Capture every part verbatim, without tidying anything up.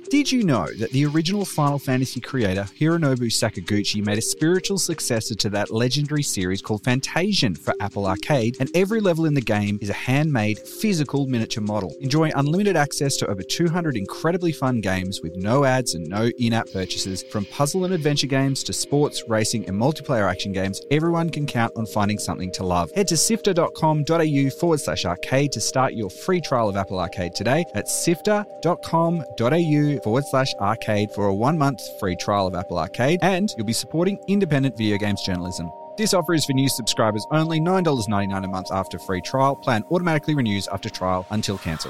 Did you know that the original Final Fantasy creator, Hironobu Sakaguchi, made a spiritual successor to that legendary series called Fantasian for Apple Arcade, and every level in the game is a handmade, physical miniature model. Enjoy unlimited access to over two hundred incredibly fun games with no ads and no in-app purchases. From puzzle and adventure games to sports, racing, and multiplayer action games, everyone can count on finding something to love. Head to sifter.com.au forward slash arcade to start your free trial of Apple Arcade today. That's sifter.com.au forward slash arcade for a one-month free trial of Apple Arcade, and you'll be supporting independent video games journalism. This offer is for new subscribers only, nine dollars ninety-nine a month after free trial. Plan automatically renews after trial until cancelled.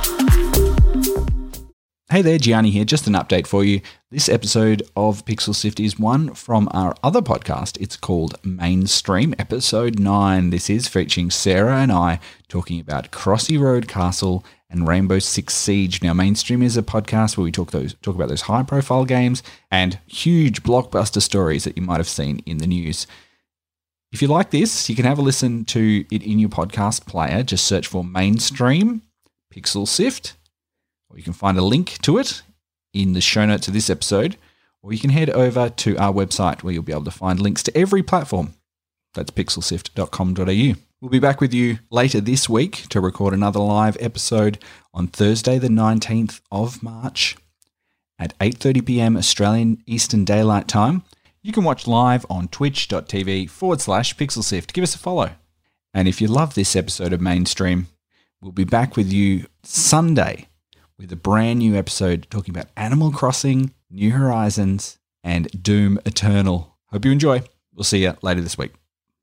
Hey there, Gianni here. Just an update for you. This episode of Pixel Sift is one from our other podcast. It's called Mainstream, episode nine. This is featuring Sarah and I talking about Crossy Road Castle and Rainbow Six Siege. Now, Mainstream is a podcast where we talk those talk about those high-profile games and huge blockbuster stories that you might have seen in the news. If you like this, you can have a listen to it in your podcast player. Just search for Mainstream Pixel Sift, or you can find a link to it in the show notes of this episode, or you can head over to our website where you'll be able to find links to every platform. That's pixel sift dot com dot a u. We'll be back with you later this week to record another live episode on Thursday, the nineteenth of March at eight thirty p.m. Australian Eastern Daylight Time. You can watch live on twitch.tv forward slash pixelsift. Give us a follow. And if you love this episode of Mainstream, we'll be back with you Sunday with a brand new episode talking about Animal Crossing, New Horizons, and Doom Eternal. Hope you enjoy. We'll see you later this week.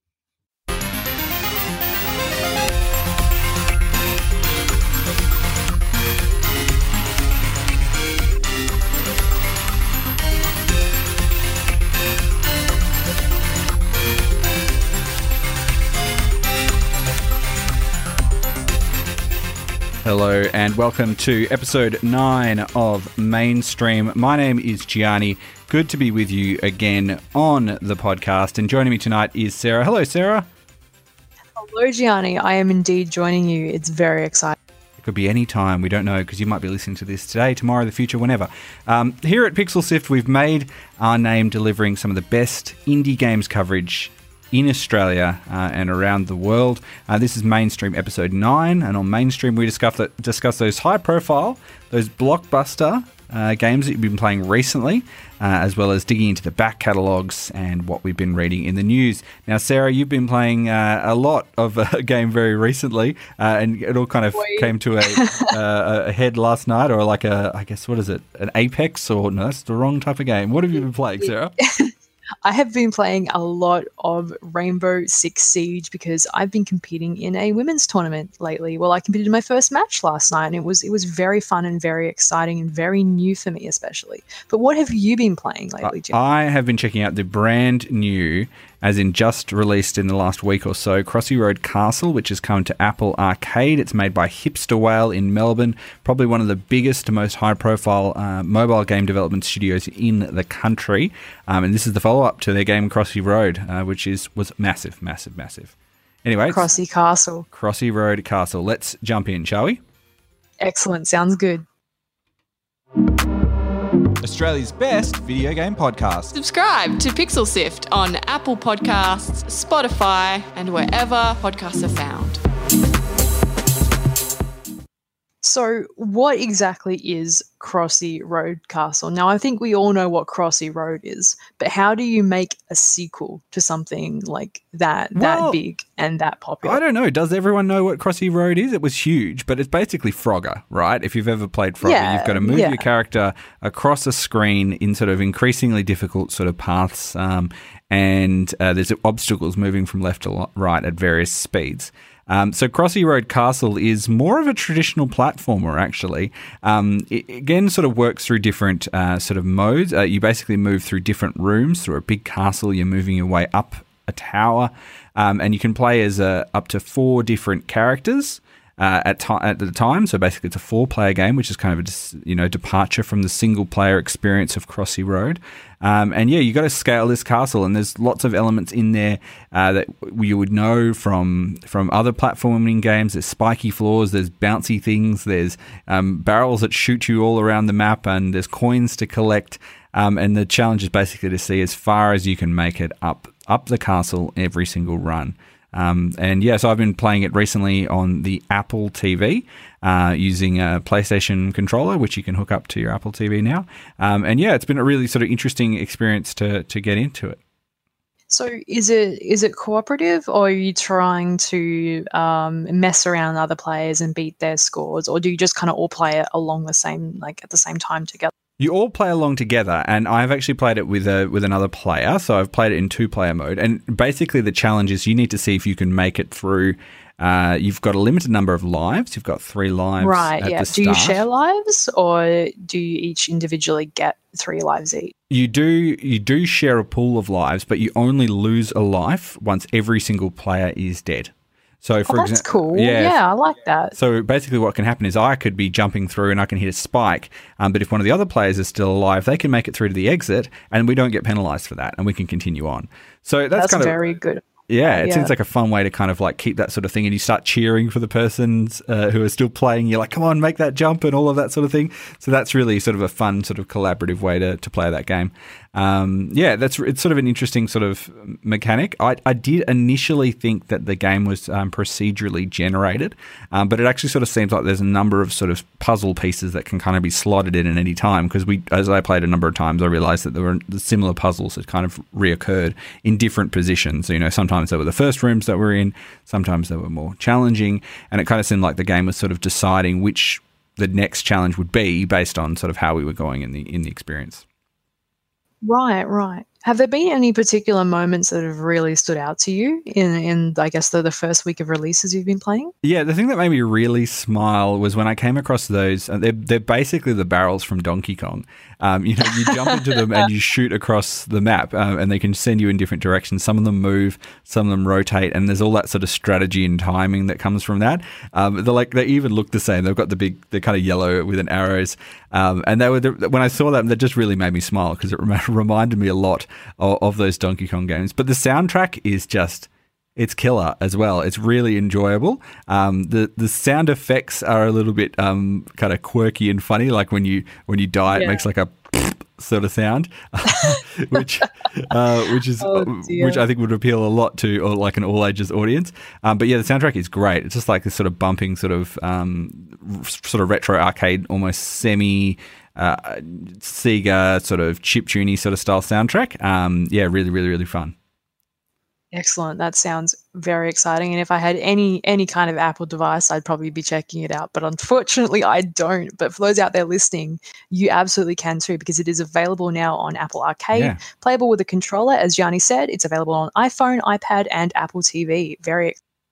Hello and welcome to episode nine of Mainstream. My name is Gianni. Good to be with you again on the podcast. And joining me tonight is Sarah. Hello, Sarah. Hello, Gianni. I am indeed joining you. It's very exciting. It could be any time. We don't know because you might be listening to this today, tomorrow, the future, whenever. Um, here at Pixel Sift, we've made our name delivering some of the best indie games coverage in Australia uh, and around the world. Uh, this is Mainstream episode nine, and on Mainstream we discuss, that, discuss those high-profile, those blockbuster uh, games that you've been playing recently, uh, as well as digging into the back catalogues and what we've been reading in the news. Now, Sarah, you've been playing uh, a lot of a game very recently, uh, and it all kind of Wait. came to a, uh, a head last night, or like a, I guess, what is it, an Apex, or no, that's the wrong type of game. What have you been playing, Sarah? I have been playing a lot of Rainbow Six Siege because I've been competing in a women's tournament lately. Well, I competed in my first match last night, and it was it was very fun and very exciting and very new for me especially. But what have you been playing lately, Jim? I have been checking out the brand new, as in just released in the last week or so, Crossy Road Castle, which has come to Apple Arcade. It's made by Hipster Whale in Melbourne, probably one of the biggest, most high-profile uh, mobile game development studios in the country. Um, and this is the follow-up to their game Crossy Road, uh, which is was massive, massive, massive. Anyway, Crossy Castle. Crossy Road Castle. Let's jump in, shall we? Excellent. Sounds good. Australia's best video game podcast. Subscribe to Pixel Sift on Apple Podcasts, Spotify, and wherever podcasts are found. So what exactly is Crossy Road Castle? Now, I think we all know what Crossy Road is, but how do you make a sequel to something like that, well, that big and that popular? I don't know. Does everyone know what Crossy Road is? It was huge, but it's basically Frogger, right? If you've ever played Frogger, yeah, you've got to move yeah. your character across a screen in sort of increasingly difficult sort of paths, um, and uh, there's obstacles moving from left to right at various speeds. Um, so Crossy Road Castle is more of a traditional platformer, actually. Um, it, again, sort of works through different uh, sort of modes. Uh, you basically move through different rooms. Through a big castle, you're moving your way up a tower, um, and you can play as uh, up to four different characters. uh, at, to- at the time. So basically it's a four-player game, which is kind of a dis- you know departure from the single-player experience of Crossy Road. Um, and yeah, you got to scale this castle, and there's lots of elements in there uh, that you would know from from other platforming games. There's spiky floors, there's bouncy things, there's um, barrels that shoot you all around the map, and there's coins to collect. Um, and the challenge is basically to see as far as you can make it up up the castle every single run. Um, and yeah, so I've been playing it recently on the Apple T V uh, using a PlayStation controller, which you can hook up to your Apple T V now. Um, and yeah, it's been a really sort of interesting experience to to get into it. So is it is it cooperative, or are you trying to um, mess around with other players and beat their scores, or do you just kind of all play it along the same, like at the same time together? You all play along together, and I've actually played it with a with another player. So I've played it in two-player mode, and basically the challenge is you need to see if you can make it through. Uh, you've got a limited number of lives. You've got three lives. Right. At Yeah. the Do you start. share lives, or do you each individually get three lives each? You do you do share a pool of lives, but you only lose a life once every single player is dead. So, for Oh, that's example, cool. Yeah, I like that. So basically what can happen is I could be jumping through and I can hit a spike, um, but if one of the other players is still alive, they can make it through to the exit, and we don't get penalised for that, and we can continue on. So that's, That's kind of very good. Yeah, it Yeah. seems like a fun way to kind of like keep that sort of thing, and you start cheering for the persons uh, who are still playing. You're like, come on, make that jump and all of that sort of thing. So that's really sort of a fun sort of collaborative way to, to play that game. Um, yeah, that's it's sort of an interesting sort of mechanic. I, I did initially think that the game was um, procedurally generated, um, but it actually sort of seems like there's a number of sort of puzzle pieces that can kind of be slotted in at any time, because we, as I played a number of times, I realized that there were similar puzzles that kind of reoccurred in different positions. So, you know, sometimes they were the first rooms that we're in, sometimes they were more challenging, and it kind of seemed like the game was sort of deciding which the next challenge would be based on sort of how we were going in the in the experience. Right, right. Have there been any particular moments that have really stood out to you in, in I guess, the, the first week of releases you've been playing? Yeah, the thing that made me really smile was when I came across those. Uh, they're, they're basically the barrels from Donkey Kong. Um, you know, you jump into them and you shoot across the map, um, and they can send you in different directions. Some of them move, some of them rotate, and there's all that sort of strategy and timing that comes from that. Um, they're like they even look the same. They've got the big, they're kind of yellow with an arrows, um, and they were the, when I saw them, that just really made me smile because it rem- reminded me a lot of, of those Donkey Kong games. But the soundtrack is just. It's killer as well. It's really enjoyable. Um, the the sound effects are a little bit um, kind of quirky and funny. Like when you when you die, Yeah. it makes like a sort of sound, which uh, which is Oh, dear. which I think would appeal a lot to or like an all ages audience. Um, but yeah, the soundtrack is great. It's just like this sort of bumping, sort of um, r- sort of retro arcade, almost semi. Uh, Sega sort of chiptune sort of style soundtrack. Um, yeah, really, really, really fun. Excellent. That sounds very exciting. And if I had any any kind of Apple device, I'd probably be checking it out. But unfortunately, I don't. But for those out there listening, you absolutely can too, because it is available now on Apple Arcade, Yeah. playable with a controller. As Gianni said, it's available on iPhone, iPad, and Apple T V. Very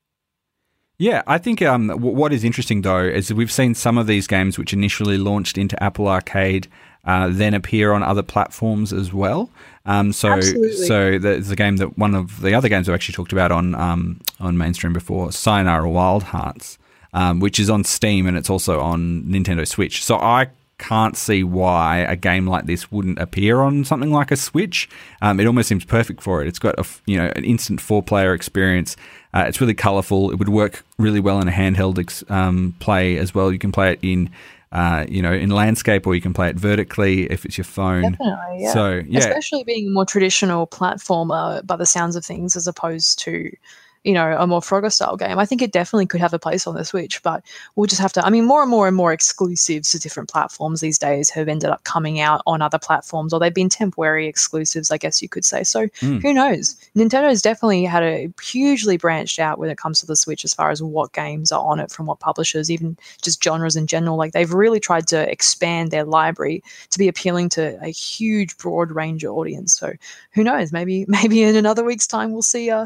Yeah, I think um, w- what is interesting though is we've seen some of these games which initially launched into Apple Arcade uh, then appear on other platforms as well. Um, so, Absolutely. so there's a game that one of the other games I've actually talked about on um, on Mainstream before, Sayonara Wild Hearts, um, which is on Steam and it's also on Nintendo Switch. So I can't see why a game like this wouldn't appear on something like a Switch. Um, it almost seems perfect for it. It's got a f- you know an instant four player experience. Uh, it's really colourful. It would work really well in a handheld ex- um, play as well. You can play it in uh, you know in landscape, or you can play it vertically if it's your phone. definitely, yeah. So yeah, Especially being a more traditional platformer by the sounds of things, as opposed to, you know, a more Frogger style game. I think it definitely could have a place on the Switch, but we'll just have to, I mean, more and more and more exclusives to different platforms these days have ended up coming out on other platforms, or they've been temporary exclusives, I guess you could say. So Mm. who knows? Nintendo's definitely had a hugely branched out when it comes to the Switch as far as what games are on it from what publishers, even just genres in general. Like they've really tried to expand their library to be appealing to a huge broad range of audience. So who knows? Maybe maybe in another week's time we'll see a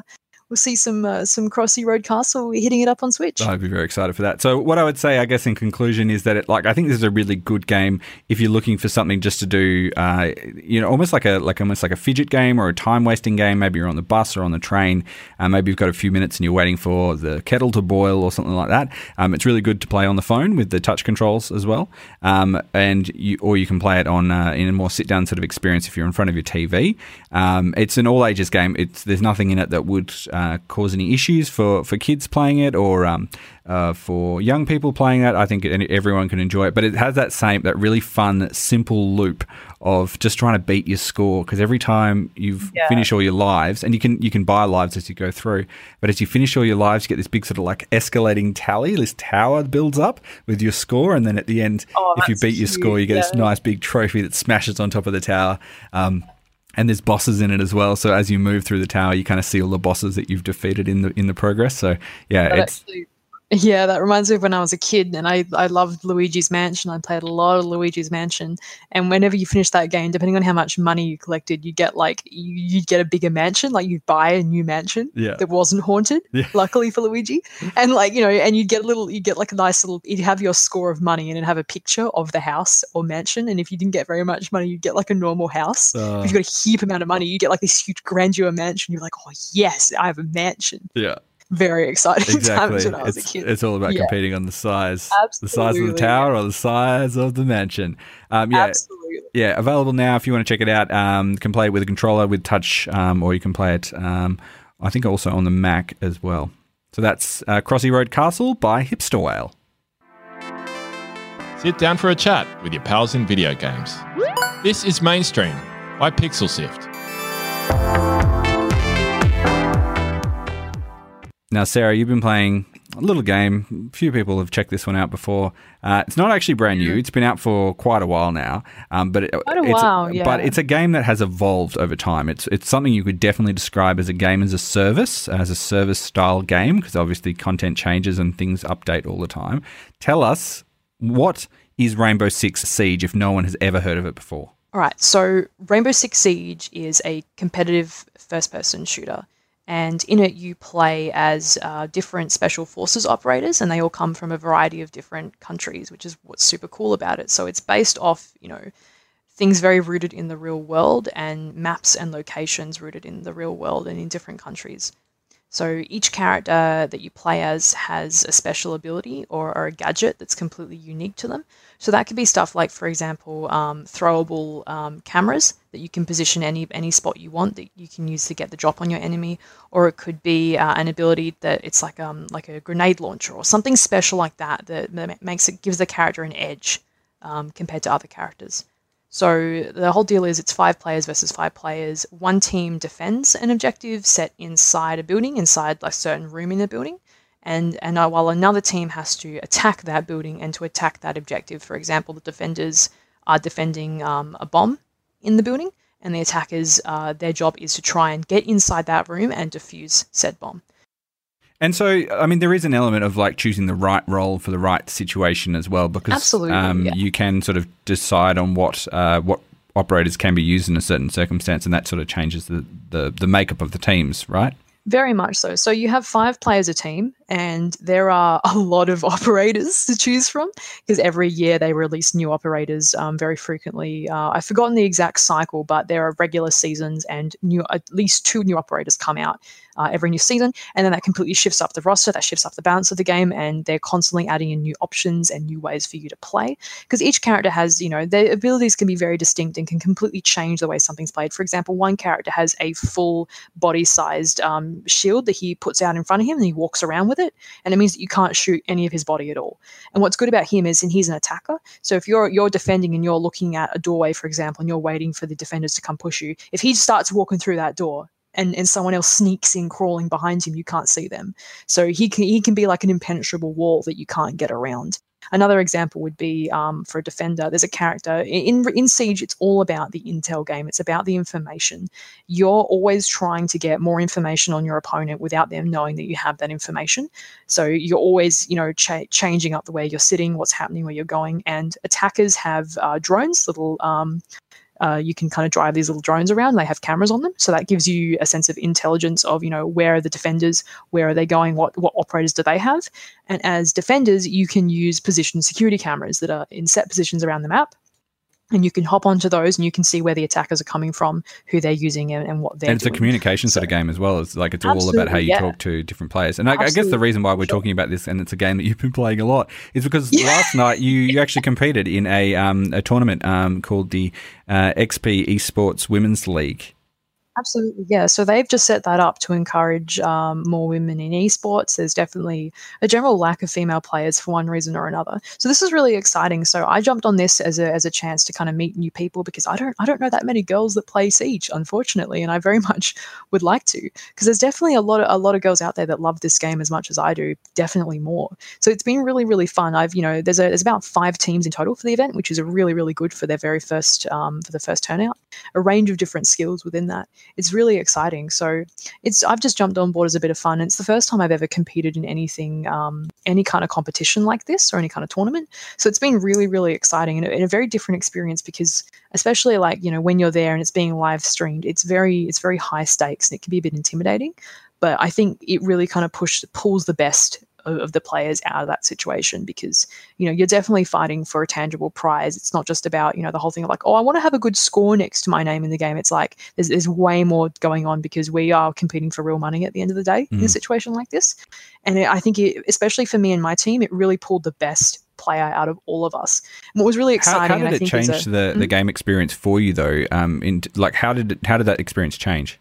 we'll see some uh, some Crossy Road Castle hitting it up on Switch. I'd be very excited for that. So what I would say, I guess, in conclusion, is that it, like I think this is a really good game if you're looking for something just to do, uh, you know, almost like a like almost like a fidget game or a time wasting game. Maybe you're on the bus or on the train. Uh, maybe you've got a few minutes and you're waiting for the kettle to boil or something like that. Um, it's really good to play on the phone with the touch controls as well, um, and you or you can play it on uh, in a more sit down sort of experience if you're in front of your T V. Um, it's an all ages game. It's there's nothing in it that would uh, cause any issues for, for kids playing it or um, uh, for young people playing it. I think everyone can enjoy it, but it has that same, that really fun, simple loop of just trying to beat your score, because every time you've Yeah. finished all your lives, and you can you can buy lives as you go through, but as you finish all your lives, you get this big sort of like escalating tally. This tower builds up with your score, and then at the end, Oh, if you that's beat your cute, score, you get this yeah. nice big trophy that smashes on top of the tower. Um, And there's bosses in it as well. So as you move through the tower, you kind of see all the bosses that you've defeated in the in the progress. So yeah, That it's actually, yeah, that reminds me of when I was a kid and I, I loved Luigi's Mansion. I played a lot of Luigi's Mansion. And whenever you finish that game, depending on how much money you collected, you get like, you, you'd get a bigger mansion. Like you'd buy a new mansion Yeah. that wasn't haunted, Yeah. luckily for Luigi. And like, you know, and you'd get a little, you get like a nice little, you'd have your score of money and it'd have a picture of the house or mansion. And if you didn't get very much money, you'd get like a normal house. Uh. If you got a heap amount of money, you get like this huge grandeur mansion. You're like, oh yes, I have a mansion. yeah, Very exciting exactly. times when I was It's, a kid. it's all about Yeah. competing on the size, the size of the Absolutely, tower or the size of the mansion. Um, yeah, Absolutely. yeah, available now if you want to check it out. Um, you can play it with a controller with touch, um, or you can play it, um, I think, also on the Mac as well. So that's uh, Crossy Road Castle by Hipster Whale. Sit down for a chat with your pals in video games. This is Mainstream by Pixel Sift. Now, Sarah, you've been playing a little game. A few people have checked this one out before. Uh, it's not actually brand new. It's been out for quite a while now. Um, but it, Quite a it's, while, yeah. But it's a game that has evolved over time. It's it's something you could definitely describe as a game as a service, as a service style game, because obviously content changes and things update all the time. Tell us, what is Rainbow Six Siege if no one has ever heard of it before? All right. So Rainbow Six Siege is a competitive first-person shooter. And in it, you play as uh, different special forces operators, and they all come from a variety of different countries, which is what's super cool about it. So it's based off, you know, things very rooted in the real world and maps and locations rooted in the real world and in different countries. So each character that you play as has a special ability or, or a gadget that's completely unique to them. So that could be stuff like, for example, um, throwable um, cameras that you can position any any spot you want that you can use to get the drop on your enemy, or it could be uh, an ability that it's like um like a grenade launcher or something special like that that, that makes it gives the character an edge um, compared to other characters. So the whole deal is it's five players versus five players. One team defends an objective set inside a building, inside a certain room in the building. And, and uh, while another team has to attack that building and to attack that objective. For example, the defenders are defending um, a bomb in the building, and the attackers, uh, their job is to try and get inside that room and defuse said bomb. And so, I mean, there is an element of like choosing the right role for the right situation as well, because Absolutely, um, yeah. you can sort of decide on what uh, what operators can be used in a certain circumstance, and that sort of changes the, the, the makeup of the teams, right? Very much so. So you have five players a team, and there are a lot of operators to choose from because every year they release new operators um, very frequently. Uh, I've forgotten the exact cycle, but there are regular seasons and new at least two new operators come out uh, every new season, and then that completely shifts up the roster, that shifts up the balance of the game, and they're constantly adding in new options and new ways for you to play because each character has, you know, their abilities can be very distinct and can completely change the way something's played. For example, one character has a full body-sized um, shield that he puts out in front of him and he walks around with it, and it means that you can't shoot any of his body at all. And what's good about him is, and he's an attacker, so if you're you're defending and you're looking at a doorway, for example, and you're waiting for the defenders to come push you, if he starts walking through that door and, and someone else sneaks in crawling behind him, you can't see them. So he can he can be like an impenetrable wall that you can't get around. Another example would be um, for a defender, there's a character in in Siege, it's all about the intel game. It's about the information. You're always trying to get more information on your opponent without them knowing that you have that information. So you're always, you know, cha- changing up the way you're sitting, what's happening, where you're going. And attackers have uh, drones, little um, uh, you can kind of drive these little drones around. And they have cameras on them, so that gives you a sense of intelligence of, you know, where are the defenders, where are they going, what what operators do they have, and as defenders, you can use position security cameras that are in set positions around the map. And you can hop onto those and you can see where the attackers are coming from, who they're using, and, and what they're doing. And it's doing. a communication so, sort of game as well. It's like it's all about how you yeah. talk to different players. And I, I guess the reason why we're sure. talking about this, and it's a game that you've been playing a lot, is because yeah. last night you, you actually competed in a um, a tournament um, called the uh, X P Esports Women's League. Absolutely, yeah. So they've just set that up to encourage um, more women in esports. There's definitely a general lack of female players for one reason or another. So this is really exciting. So I jumped on this as a as a chance to kind of meet new people, because I don't I don't know that many girls that play Siege, unfortunately, and I very much would like to, because there's definitely a lot of a lot of girls out there that love this game as much as I do, definitely more. So it's been really really fun. I've you know there's a there's about five teams in total for the event, which is a really really good for their very first um, for the first turnout. A range of different skills within that. It's really exciting. So it's I've just jumped on board as a bit of fun. It's the first time I've ever competed in anything, um, any kind of competition like this or any kind of tournament. So it's been really, really exciting and a, and a very different experience, because especially like, you know, when you're there and it's being live streamed, it's very, it's very high stakes and it can be a bit intimidating. But I think it really kind of push, pulls the best of the players out of that situation, because, you know, you're definitely fighting for a tangible prize. It's not just about, you know, the whole thing of like, oh, I want to have a good score next to my name in the game. It's like there's, there's way more going on, because we are competing for real money at the end of the day mm. in a situation like this. And it, I think it, especially for me and my team, it really pulled the best player out of all of us. And what was really exciting, how, how did and I it think change a, the, mm, the game experience for you though? Um, in like how did it, how did that experience change?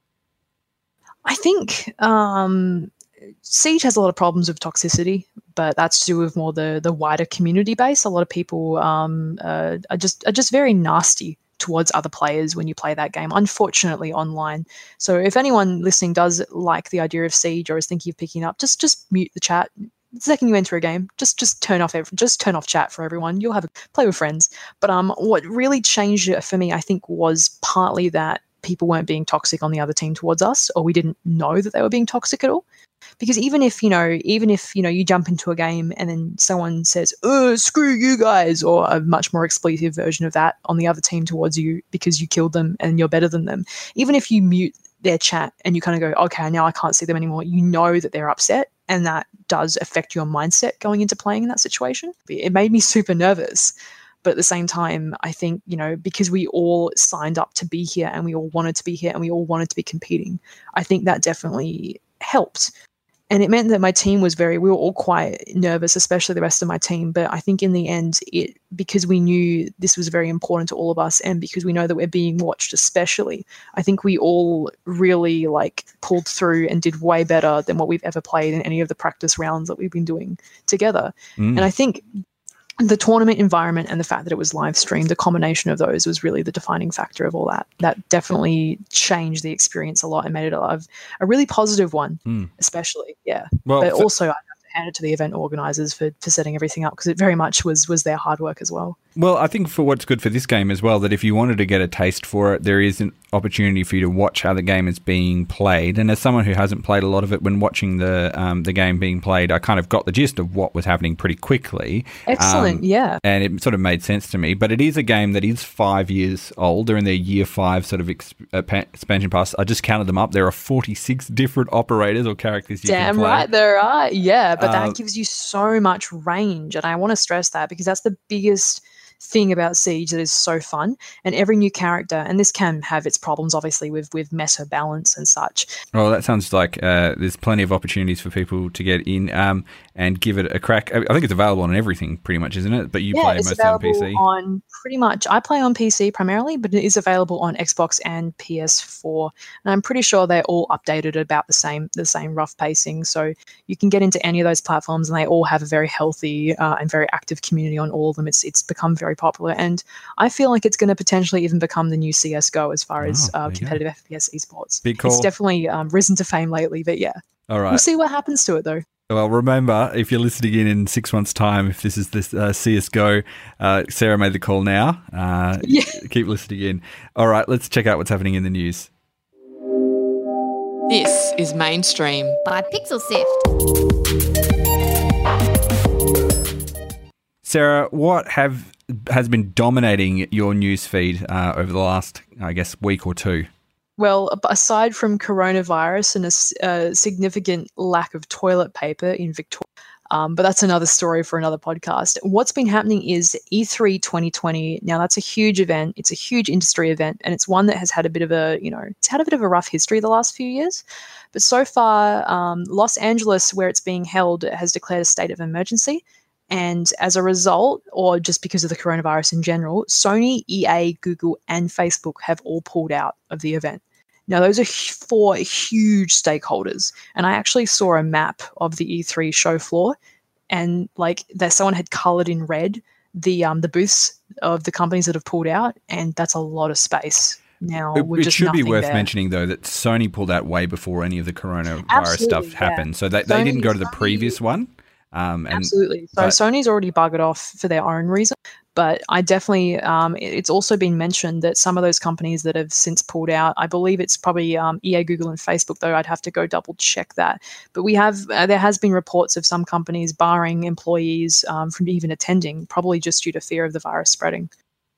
I think um, Siege has a lot of problems with toxicity, but that's to do with more the the wider community base. A lot of people um, uh, are just are just very nasty towards other players when you play that game, unfortunately, online. So if anyone listening does like the idea of Siege or is thinking of picking up, just just mute the chat. The second you enter a game, just just turn off every, just turn off chat for everyone. You'll have a play with friends. But um, what really changed it for me, I think, was partly that people weren't being toxic on the other team towards us, or we didn't know that they were being toxic at all. Because even if, you know, even if, you know, you jump into a game and then someone says, oh, screw you guys, or a much more expletive version of that on the other team towards you because you killed them and you're better than them, even if you mute their chat and you kind of go, okay, now I can't see them anymore, you know that they're upset, and that does affect your mindset going into playing in that situation. It made me super nervous. But at the same time, I think, you know, because we all signed up to be here and we all wanted to be here and we all wanted to be competing, I think that definitely helped. And it meant that my team was very, we were all quite nervous, especially the rest of my team. But I think in the end, it because we knew this was very important to all of us, and because we know that we're being watched especially, I think we all really like pulled through and did way better than what we've ever played in any of the practice rounds that we've been doing together. Mm. And I think the tournament environment and the fact that it was live streamed, the combination of those was really the defining factor of all that. That definitely changed the experience a lot and made it a, a really positive one, mm. especially. Yeah. Well, but also I have to hand it to the event organizers for, for setting everything up, because it very much was was their hard work as well. Well, I think for what's good for this game as well, that if you wanted to get a taste for it, there is an opportunity for you to watch how the game is being played. And as someone who hasn't played a lot of it, when watching the um, the game being played, I kind of got the gist of what was happening pretty quickly. Excellent, um, yeah. And it sort of made sense to me. But it is a game that is five years old. They're in their year five sort of exp- uh, expansion pass. I just counted them up. There are forty-six different operators or characters you Damn can play. Damn right there are, yeah. But um, that gives you so much range. And I want to stress that, because that's the biggest thing about Siege that is so fun. And every new character, and this can have its problems obviously with with meta balance and such. Well, that sounds like uh, there's plenty of opportunities for people to get in um, and give it a crack. I think it's available on everything pretty much, isn't it? But you yeah, play it's mostly on P C. On pretty much, I play on P C primarily, but it is available on Xbox and P S four. And I'm pretty sure they're all updated at about the same the same rough pacing. So you can get into any of those platforms, and they all have a very healthy uh, and very active community on all of them. It's it's become very popular, and I feel like it's going to potentially even become the new C S G O as far oh, as uh, competitive F P S esports. Big call. It's definitely um, risen to fame lately, but yeah. All right. We'll see what happens to it though. Well, remember, if you're listening in in six months' time, if this is this uh, C S G O, uh, Sarah made the call now. Uh, yeah. Keep listening in. All right, let's check out what's happening in the news. This is Mainstream by Pixel Sift. Sarah, what have has been dominating your news feed uh, over the last, I guess, week or two? Well, aside from coronavirus and a, s- a significant lack of toilet paper in Victoria, um, but that's another story for another podcast. What's been happening is E three twenty twenty. Now, that's a huge event. It's a huge industry event, and it's one that has had a bit of a, you know, it's had a bit of a rough history the last few years. But so far, um, Los Angeles, where it's being held, has declared a state of emergency. And as a result, or just because of the coronavirus in general, Sony, E A, Google, and Facebook have all pulled out of the event. Now, those are hu- four huge stakeholders. And I actually saw a map of the E three show floor, and like that someone had colored in red the um the booths of the companies that have pulled out, and that's a lot of space. Now, It, with it just should be nothing worth there. mentioning, though, that Sony pulled out way before any of the coronavirus Absolutely, stuff yeah. happened. So they, they Sony- didn't go to the Sony- previous one. Um, and Absolutely. So but- Sony's already buggered off for their own reason, but I definitely, um, it- it's also been mentioned that some of those companies that have since pulled out, I believe it's probably um, E A, Google, and Facebook, though I'd have to go double check that. But we have, uh, there has been reports of some companies barring employees um, from even attending, probably just due to fear of the virus spreading.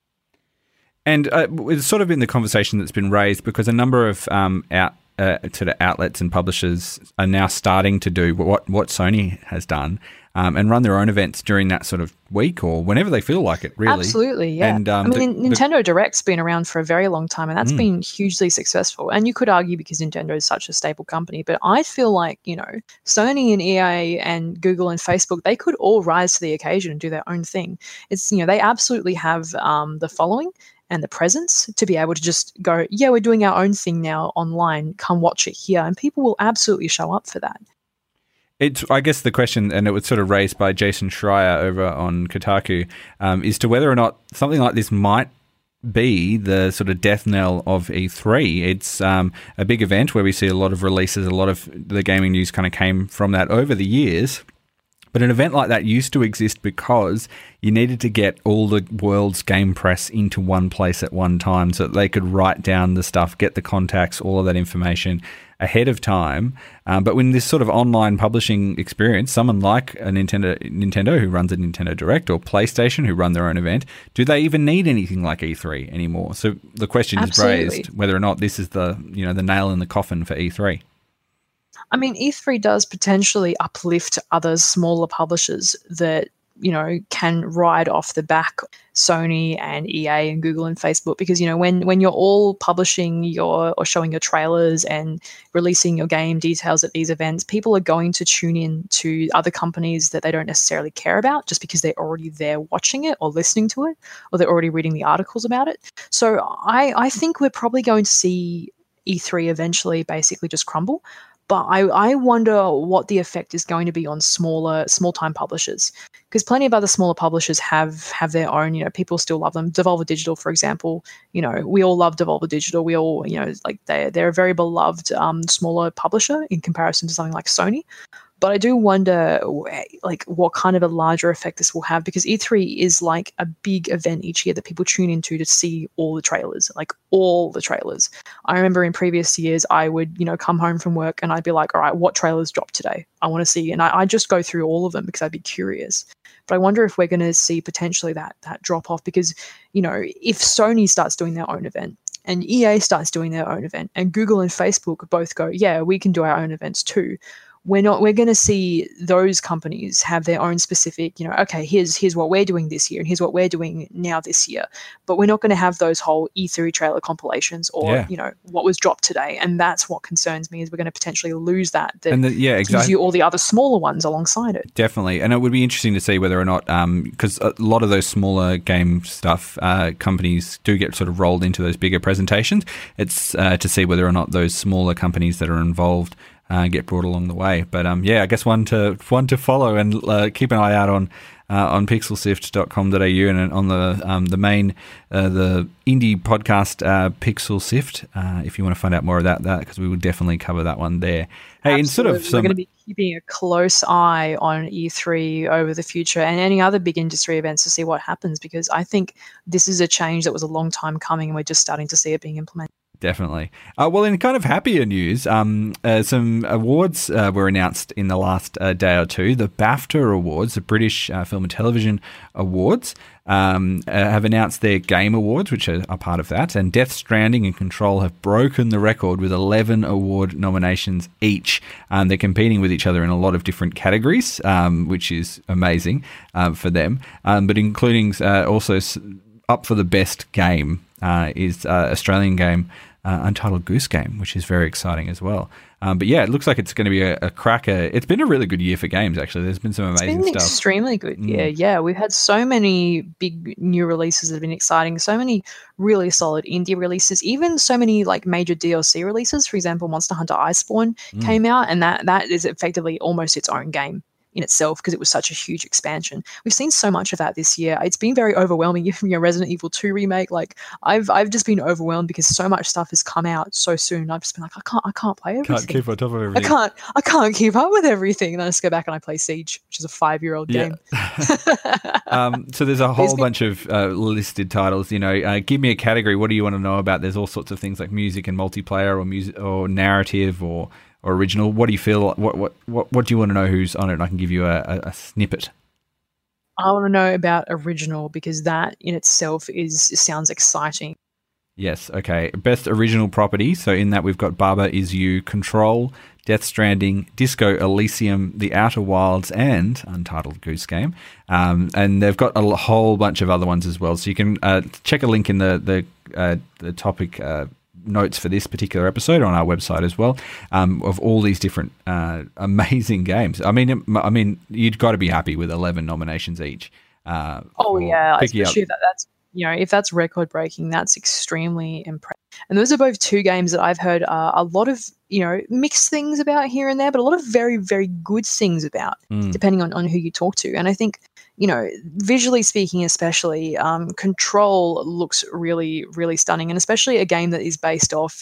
And uh, it's sort of been the conversation that's been raised because a number of um, out, uh, sort of outlets and publishers are now starting to do what what Sony has done um, and run their own events during that sort of week or whenever they feel like it, really. Absolutely, yeah. And, um, I mean, the- the- Nintendo Direct's been around for a very long time, and that's Mm. been hugely successful. And you could argue because Nintendo is such a stable company, but I feel like, you know, Sony and E A and Google and Facebook, they could all rise to the occasion and do their own thing. It's, you know, they absolutely have um, the following and the presence to be able to just go, yeah, we're doing our own thing now online. Come watch it here. And people will absolutely show up for that. It's, I guess, the question, and it was sort of raised by Jason Schreier over on Kotaku, um, is to whether or not something like this might be the sort of death knell of E three. It's um, a big event where we see a lot of releases, a lot of the gaming news kind of came from that over the years. But an event like that used to exist because you needed to get all the world's game press into one place at one time so that they could write down the stuff, get the contacts, all of that information ahead of time. Um, but when this sort of online publishing experience, someone like a Nintendo, Nintendo who runs a Nintendo Direct or PlayStation who run their own event, do they even need anything like E three anymore? So the question Absolutely. is raised whether or not this is the, you know, the nail in the coffin for E three. I mean, E three does potentially uplift other smaller publishers that, you know, can ride off the back Sony and E A and Google and Facebook, because, you know, when when you're all publishing your or showing your trailers and releasing your game details at these events, people are going to tune in to other companies that they don't necessarily care about just because they're already there watching it or listening to it, or they're already reading the articles about it. So I, I think we're probably going to see E three eventually basically just crumble. But I, I wonder what the effect is going to be on smaller, small-time publishers, because plenty of other smaller publishers have have their own. You know, people still love them. Devolver Digital, for example, you know, we all love Devolver Digital. We all, you know, like they they're a very beloved um, smaller publisher in comparison to something like Sony. But I do wonder, like, what kind of a larger effect this will have, because E three is like a big event each year that people tune into to see all the trailers, like all the trailers. I remember in previous years, I would, you know, come home from work and I'd be like, all right, what trailers dropped today? I want to see. And I, I just go through all of them because I'd be curious. But I wonder if we're going to see potentially that that drop off, because, you know, if Sony starts doing their own event, and E A starts doing their own event, and Google and Facebook both go, yeah, we can do our own events too. We're not. We're going to see those companies have their own specific, you know, okay, here's here's what we're doing this year, and here's what we're doing now this year. But we're not going to have those whole E three trailer compilations, or Yeah. you know, what was dropped today. And that's what concerns me, is we're going to potentially lose that. That And the, yeah, gives exactly. you all the other smaller ones alongside it. Definitely, and it would be interesting to see whether or not, because a lot of those smaller game stuff uh, companies do get sort of rolled into those bigger presentations. It's uh, to see whether or not those smaller companies that are involved uh, get brought along the way. But um, yeah, I guess one to one to follow, and uh, keep an eye out on uh, on pixel sift dot com dot a u and on the um, the main uh, the indie podcast uh, Pixel Sift uh, if you want to find out more about that, because we will definitely cover that one there. Hey, in sort of Absolutely. some We're going to be keeping a close eye on E three over the future and any other big industry events to see what happens, because I think this is a change that was a long time coming and we're just starting to see it being implemented. Definitely. Uh, well, in kind of happier news, um, uh, some awards uh, were announced in the last uh, day or two. The BAFTA Awards, the British uh, Film and Television Awards, um, uh, have announced their Game Awards, which are, are part of that. And Death Stranding and Control have broken the record with eleven award nominations each. Um, they're competing with each other in a lot of different categories, um, which is amazing um, for them, um, but including uh, also s- up for the best game uh, is uh, Australian game, Uh, Untitled Goose Game, which is very exciting as well. Um, but yeah, it looks like it's going to be a, a cracker. It's been a really good year for games, actually. There's been some amazing it's been stuff. Extremely good. Mm. Yeah, yeah. We've had so many big new releases that have been exciting. So many really solid indie releases. Even so many like major D L C releases. For example, Monster Hunter Iceborne mm. came out, and that that is effectively almost its own game in itself because it was such a huge expansion. We've seen so much of that this year. It's been very overwhelming. Even your Resident Evil two remake, like I've I've just been overwhelmed because so much stuff has come out so soon. I've just been like, I can't I can't play everything. Can't keep on top of everything. I can't I can't keep up with everything. And then I just go back and I play Siege, which is a five year old yeah. game. um, so there's a whole there's bunch been- of uh, listed titles. You know, uh, give me a category. What do you want to know about? There's all sorts of things like music and multiplayer, or music or narrative, or Or original. What do you feel? What what what what do you want to know who's on it? And I can give you a, a, a snippet. I want to know about original because that in itself is sounds exciting. Yes. Okay. Best original property. So in that we've got Baba Is You, Control, Death Stranding, Disco Elysium, The Outer Wilds, and Untitled Goose Game. Um, and they've got a whole bunch of other ones as well. So you can uh, check a link in the the uh, the topic. Uh, notes for this particular episode on our website as well, um, of all these different uh, amazing games. I mean, I mean, you'd got to be happy with eleven nominations each. Uh, oh yeah, especially that that's you know if that's record breaking, that's extremely impressive. And those are both two games that I've heard uh, a lot of you know mixed things about here and there, but a lot of very very good things about, mm. depending on on who you talk to. And I think. You know, visually speaking, especially, um, Control looks really, really stunning, and especially a game that is based off,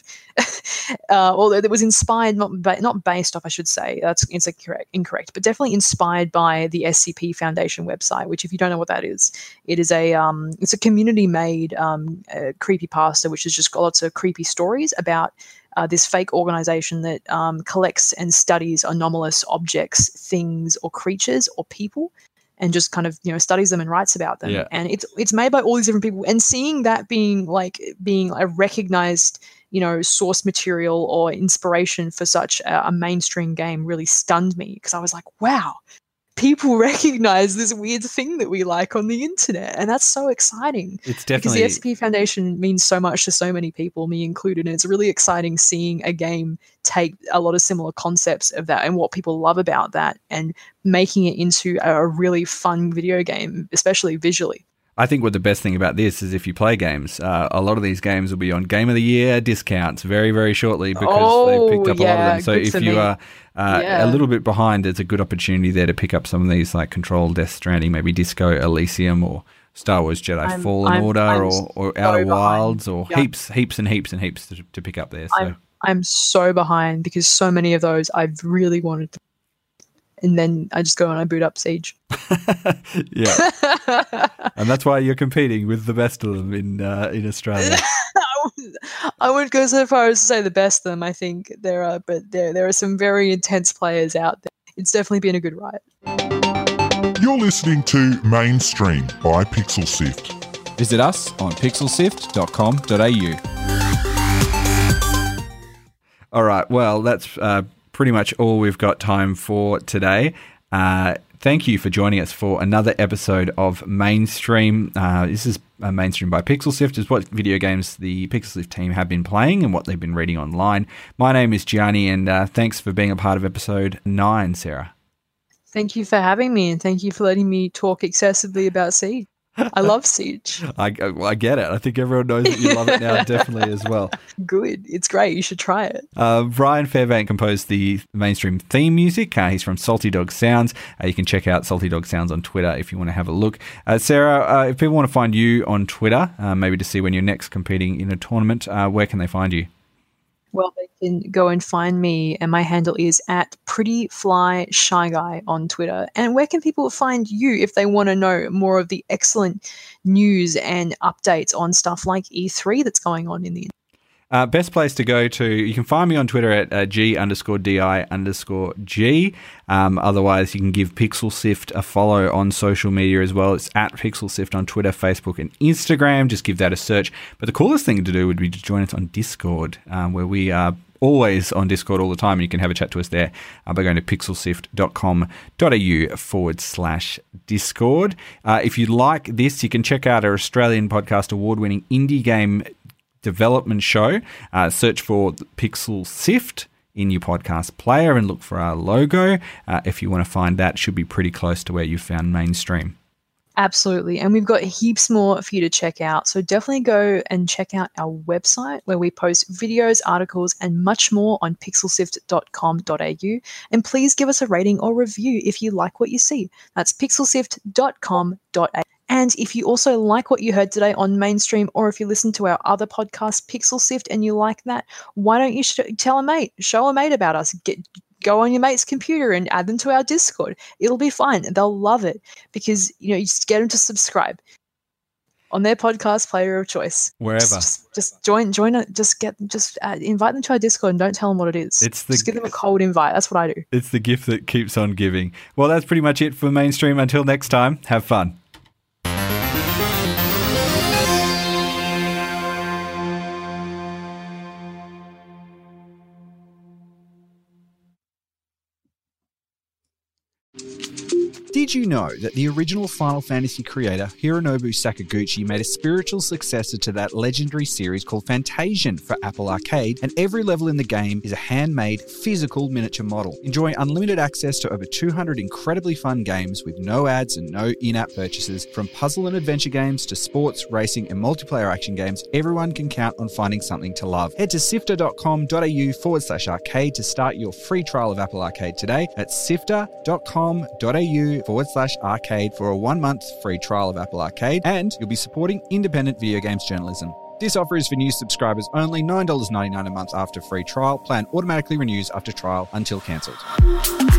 uh, although that was inspired, not ba- not based off, I should say. That's it's incorrect, incorrect, but definitely inspired by the S C P Foundation website. Which, if you don't know what that is, it is a um, it's a community-made um, uh, creepypasta, which has just got lots of creepy stories about. Uh, this fake organization that um, collects and studies anomalous objects, things, or creatures, or people. And just kind of, you know, studies them and writes about them. Yeah. And it's it's made by all these different people. And seeing that being like being a recognized, you know, source material or inspiration for such a, a mainstream game really stunned me because I was like, wow, people recognize this weird thing that we like on the internet. And that's so exciting. It's definitely because the S C P Foundation means so much to so many people, me included. And it's really exciting seeing a game take a lot of similar concepts of that and what people love about that and making it into a really fun video game, especially visually. I think what the best thing about this is if you play games, uh, a lot of these games will be on Game of the Year discounts very, very shortly because oh, they've picked up yeah, a lot of them. So if you me. are uh, yeah. a little bit behind, there's a good opportunity there to pick up some of these like Control, Death Stranding, maybe Disco Elysium or Star Wars Jedi I'm, Fallen I'm, Order I'm or, so or Outer behind. Wilds or yeah. heaps, heaps and heaps and heaps to, to pick up there. So. I'm, I'm so behind because so many of those I've really wanted to. And then I just go and I boot up Siege. yeah, and that's why you're competing with the best of them in uh, in Australia. I wouldn't go so far as to say the best of them. I think there are, but there there are some very intense players out there. It's definitely been a good ride. You're listening to Mainstream by Pixel Sift. Visit us on pixel sift dot com dot a u. All right, well, that's uh, pretty much all we've got time for today. Uh, thank you for joining us for another episode of Mainstream. Uh, this is uh, Mainstream by Pixel Sift, is what video games the Pixel Sift team have been playing and what they've been reading online. My name is Gianni, and uh, thanks for being a part of episode nine, Sarah. Thank you for having me, and thank you for letting me talk excessively about Siege. I love Siege. I, I get it. I think everyone knows that you love it now, definitely as well. Good. It's great. You should try it. Uh, Brian Fairbank composed the Mainstream theme music. Uh, he's from Salty Dog Sounds. Uh, you can check out Salty Dog Sounds on Twitter if you want to have a look. Uh, Sarah, uh, if people want to find you on Twitter, uh, maybe to see when you're next competing in a tournament, uh, where can they find you? Well, they can go and find me, and my handle is at Pretty Fly Shy Guy on Twitter. And where can people find you if they want to know more of the excellent news and updates on stuff like E three that's going on in the Uh, best place to go to, you can find me on Twitter at uh, G underscore DI underscore G. Um, otherwise, you can give PixelSift a follow on social media as well. It's at PixelSift on Twitter, Facebook, and Instagram. Just give that a search. But the coolest thing to do would be to join us on Discord, um, where we are always on Discord all the time, and you can have a chat to us there uh, by going to pixelsift.com.au forward slash Discord. Uh, if you like this, you can check out our Australian podcast award-winning indie game development show. Uh, search for Pixel Sift in your podcast player and look for our logo. Uh, if you want to find that, it should be pretty close to where you found Mainstream. Absolutely. And we've got heaps more for you to check out. So definitely go and check out our website where we post videos, articles, and much more on pixelsift dot com dot a u. And please give us a rating or review if you like what you see. That's pixelsift dot com dot a u. And if you also like what you heard today on Mainstream, or if you listen to our other podcast, Pixel Sift, and you like that, why don't you sh- tell a mate, show a mate about us, get go on your mate's computer and add them to our Discord. It'll be fine. They'll love it because, you know, you just get them to subscribe on their podcast player of choice. Wherever. Just, just join, join it. Just get, just uh, invite them to our Discord and don't tell them what it is. It's the, just give them a cold invite. That's what I do. It's the gift that keeps on giving. Well, that's pretty much it for Mainstream. Until next time, have fun. Did you know that the original Final Fantasy creator, Hironobu Sakaguchi, made a spiritual successor to that legendary series called Fantasian for Apple Arcade, and every level in the game is a handmade, physical miniature model. Enjoy unlimited access to over two hundred incredibly fun games with no ads and no in-app purchases. From puzzle and adventure games to sports, racing, and multiplayer action games, everyone can count on finding something to love. Head to sifter.com.au forward slash arcade to start your free trial of Apple Arcade today. That's sifter.com.au forward slash arcade for a one month free trial of Apple Arcade, and you'll be supporting independent video games journalism. This offer is for new subscribers only, nine dollars ninety-nine a month after free trial. Plan automatically renews after trial until cancelled.